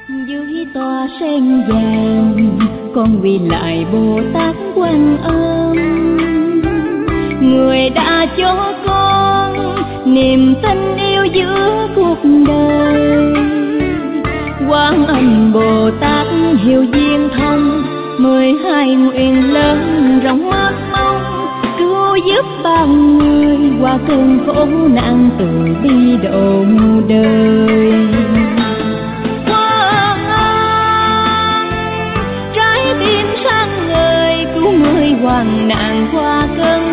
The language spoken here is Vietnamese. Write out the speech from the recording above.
Dưới tòa sen vàng con vì lại Bồ Tát Quan Âm, người đã cho con niềm tin yêu giữa cuộc đời. Quan Âm Bồ Tát hiệu duyên thông, 12 nguyện lớn rộng mắt mong, cứu giúp bao người qua cơn khổ nạn, từ bi độ đời. Quan Âm trái tim sáng ngời, cứu người hoạn nạn qua cơn